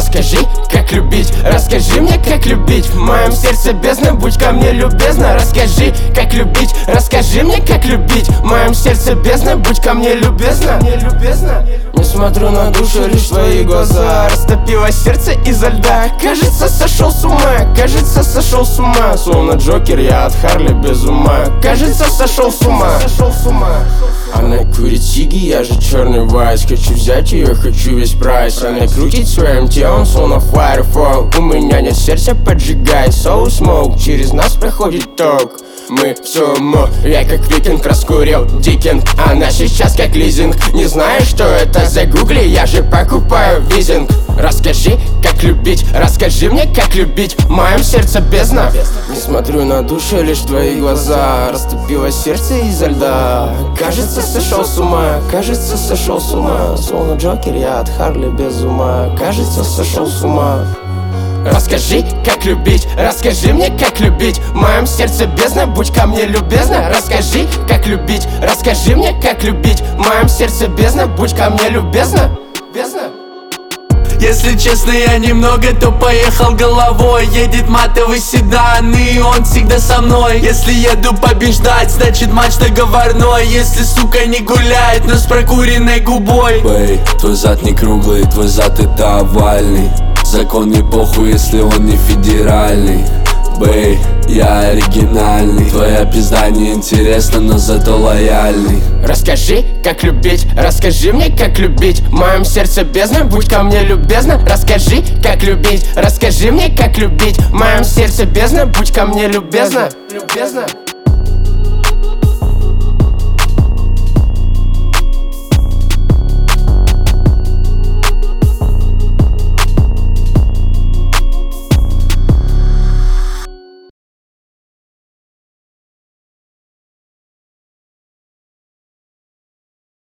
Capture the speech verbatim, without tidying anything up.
Расскажи, как любить, расскажи мне, как любить. В моем сердце бездна, будь ко мне любезна. Расскажи, как любить, расскажи мне, как любить. В моем сердце бездна, будь ко мне любезна. Не смотрю на душу, лишь твои глаза. Растопило сердце из-за льда. Кажется, сошел с ума, кажется, сошел с ума. Словно Джокер, я от Харли без ума. Кажется, сошел с ума. Она курит сиги, я же черный вайс. Хочу взять ее, хочу весь прайс. Она крутит своим телом, словно Firefall. У меня нет сердца, поджигай soul smoke. Через нас проходит ток. Мы в сумо, я как викинг раскурил дикинг. Она сейчас как лизинг. Не знаешь, что это, загугли, я же покупаю визинг. Расскажи, как любить, расскажи мне, как любить. В моем сердце бездна. Не смотрю на душу, лишь твои глаза. Растопило сердце из-за льда. Кажется, сошел с ума, кажется, сошел с ума. Словно Джокер, я от Харли без ума. Кажется, сошел с ума. Расскажи, как любить, расскажи мне, как любить. В моем сердце бездна, будь ко мне любезна. Расскажи, как любить, расскажи мне, как любить. В моем сердце бездна, будь ко мне любезна. Бездна. Если честно, я немного, то поехал головой. Едет матовый седан, и он всегда со мной. Если еду побеждать, значит матч договорной. Если, сука, не гуляет, но с прокуренной губой. Бэй, твой зад не круглый, твой зад это овальный. Закон не похуй, если он не федеральный. Бэй, я оригинальный. Твоя пизда не интересна, но зато лояльный. Расскажи, как любить, расскажи мне, как любить. В моем сердце бездна, будь ко мне любезна. Расскажи, как любить, расскажи мне, как любить. В моем сердце бездна, будь ко мне любезна. Любезна.